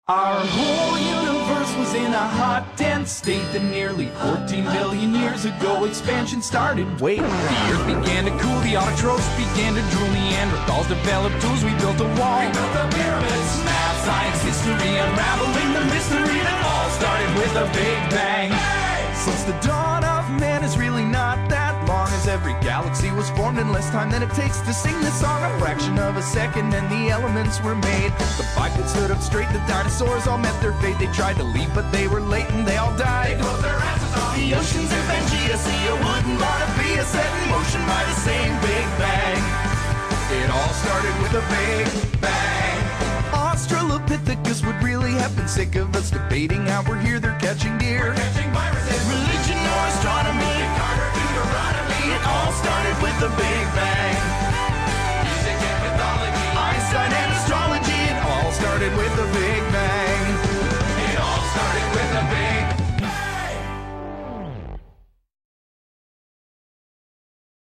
Our whole universe was in a hot, dense state that nearly 14 billion years ago expansion started. Wait, the earth began to cool, the autotrophs began to drool, Neanderthals developed tools, we built a wall. We built the pyramids, math, science, history, unraveling the mystery that all started with a big bang. Since the dawn of man is really not that long, as every galaxy was formed in less time than it takes to sing this song. A fraction of a second and the elements were made. The bipeds stood up straight, the dinosaurs all met their fate. They tried to leave but they were late and they all died. They closed their asses off. The oceans in Pangea, see a wooden Bonavia set in motion by the same Big Bang. It all started with a Big Bang. Australopithecus would really have been sick of us debating how we're here, they're catching deer. We're catching viruses. Religion or astronomy, Carter, Deuteronomy. It all started with the Big Bang. Music and mythology, Einstein and astrology. It all started with the Big